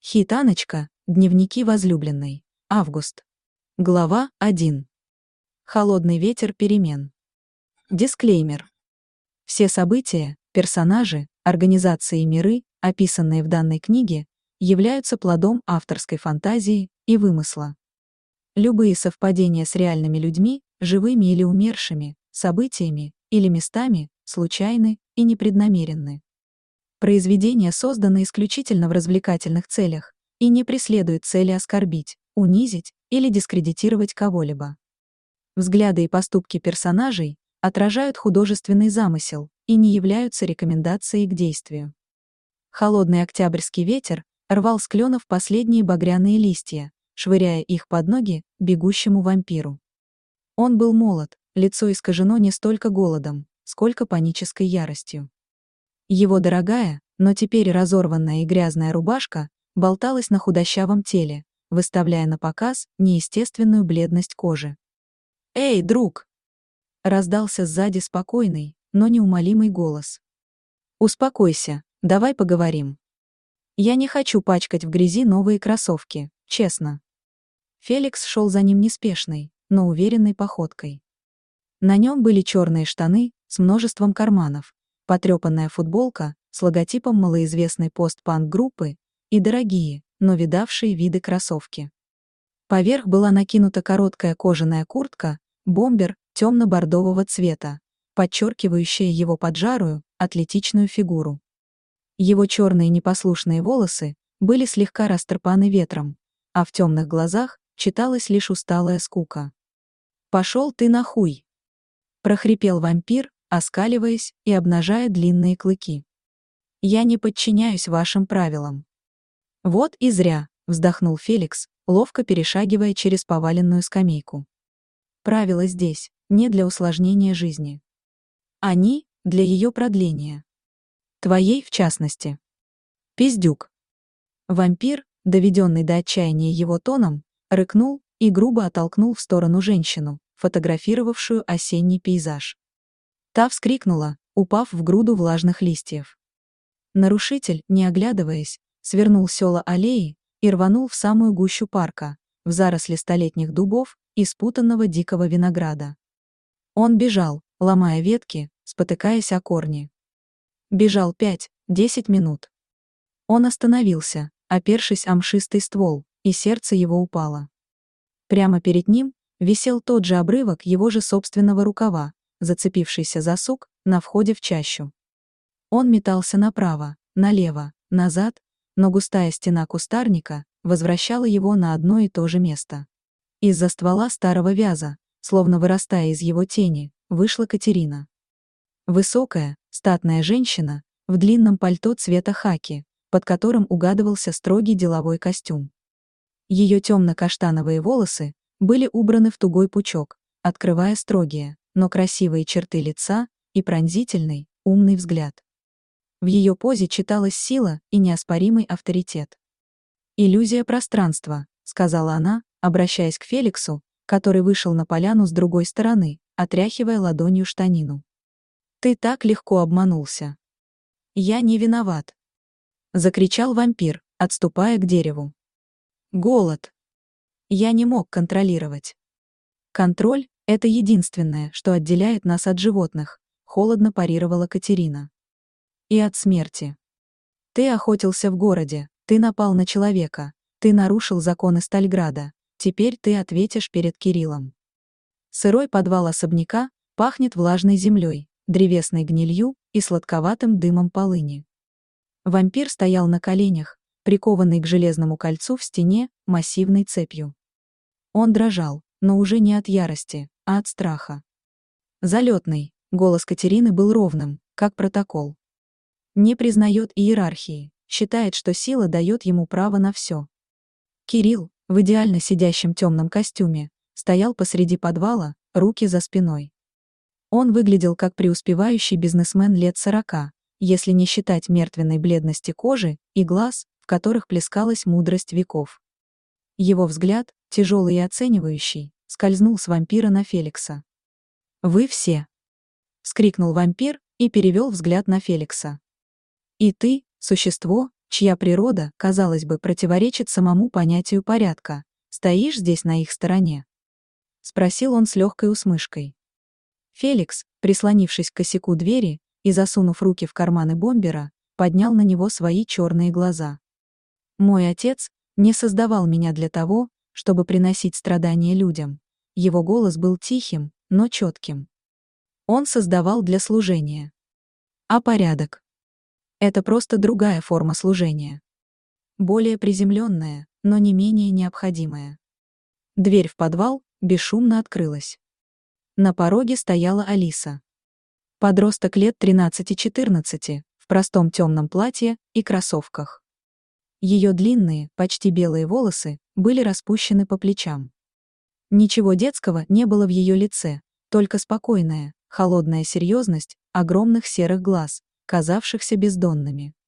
Хитаночка. Дневники возлюбленной. Август. Глава 1. Холодный ветер перемен. Дисклеймер. Все события, персонажи, организации и миры, описанные в данной книге, являются плодом авторской фантазии и вымысла. Любые совпадения с реальными людьми, живыми или умершими, событиями или местами, случайны и непреднамеренны. Произведение создано исключительно в развлекательных целях и не преследует цели оскорбить, унизить или дискредитировать кого-либо. Взгляды и поступки персонажей отражают художественный замысел и не являются рекомендацией к действию. Холодный октябрьский ветер рвал с кленов последние багряные листья, швыряя их под ноги бегущему вампиру. Он был молод, лицо искажено не столько голодом, сколько панической яростью. Его дорогая, но теперь разорванная и грязная рубашка болталась на худощавом теле, выставляя на показ неестественную бледность кожи. «Эй, друг!» — раздался сзади спокойный, но неумолимый голос. «Успокойся, давай поговорим. Я не хочу пачкать в грязи новые кроссовки, честно». Феликс шел за ним неспешной, но уверенной походкой. На нем были черные штаны с множеством карманов, потрепанная футболка с логотипом малоизвестной пост-панк-группы и дорогие, но видавшие виды кроссовки. Поверх была накинута короткая кожаная куртка, бомбер темно-бордового цвета, подчеркивающая его поджарую, атлетичную фигуру. Его черные непослушные волосы были слегка растрепаны ветром, а в темных глазах читалась лишь усталая скука. «Пошел ты нахуй!» — прохрипел вампир, оскаливаясь и обнажая длинные клыки. «Я не подчиняюсь вашим правилам». «Вот и зря», — вздохнул Феликс, ловко перешагивая через поваленную скамейку. «Правила здесь не для усложнения жизни. Они для ее продления. Твоей, в частности». «Пиздюк». Вампир, доведенный до отчаяния его тоном, рыкнул и грубо оттолкнул в сторону женщину, фотографировавшую осенний пейзаж. Та вскрикнула, упав в груду влажных листьев. Нарушитель, не оглядываясь, свернул сёла аллеи и рванул в самую гущу парка, в заросли столетних дубов и спутанного дикого винограда. Он бежал, ломая ветки, спотыкаясь о корни. Бежал 5-10 минут. Он остановился, опершись о мшистый ствол, и сердце его упало. Прямо перед ним висел тот же обрывок его же собственного рукава, зацепившийся за сук на входе в чащу. Он метался направо, налево, назад, но густая стена кустарника возвращала его на одно и то же место. Из-за ствола старого вяза, словно вырастая из его тени, вышла Катерина. Высокая, статная женщина, в длинном пальто цвета хаки, под которым угадывался строгий деловой костюм. Ее темно-каштановые волосы были убраны в тугой пучок, открывая строгие, но красивые черты лица и пронзительный, умный взгляд. В ее позе читалась сила и неоспоримый авторитет. «Иллюзия пространства», — сказала она, обращаясь к Феликсу, который вышел на поляну с другой стороны, отряхивая ладонью штанину. «Ты так легко обманулся». «Я не виноват», — закричал вампир, отступая к дереву. «Голод. Я не мог контролировать». «Контроль — это единственное, что отделяет нас от животных», — холодно парировала Катерина. «И от смерти. Ты охотился в городе, ты напал на человека, ты нарушил законы Стальграда, теперь ты ответишь перед Кириллом». Сырой подвал особняка пахнет влажной землей, древесной гнилью и сладковатым дымом полыни. Вампир стоял на коленях, прикованный к железному кольцу в стене массивной цепью. Он дрожал, но уже не от ярости, а от страха. «Залетный», — голос Катерины был ровным, как протокол. «Не признает иерархии, считает, что сила дает ему право на все». Кирилл, в идеально сидящем темном костюме, стоял посреди подвала, руки за спиной. Он выглядел как преуспевающий бизнесмен лет 40, если не считать мертвенной бледности кожи и глаз, в которых плескалась мудрость веков. Его взгляд, тяжелый и оценивающий, скользнул с вампира на Феликса. «Вы все!» — вскрикнул вампир и перевел взгляд на Феликса. «И ты, существо, чья природа, казалось бы, противоречит самому понятию порядка. Стоишь здесь на их стороне?» — спросил он с легкой усмешкой. Феликс, прислонившись к косяку двери и засунув руки в карманы бомбера, поднял на него свои черные глаза. «Мой отец не создавал меня для того, чтобы приносить страдания людям». Его голос был тихим, но четким. Он создавал для служения. А порядок? Это просто другая форма служения. Более приземленная, но не менее необходимая. Дверь в подвал бесшумно открылась. На пороге стояла Алиса. Подросток лет 13-14, в простом темном платье и кроссовках. Ее длинные, почти белые волосы были распущены по плечам. Ничего детского не было в ее лице, только спокойная, холодная серьезность огромных серых глаз, казавшихся бездонными.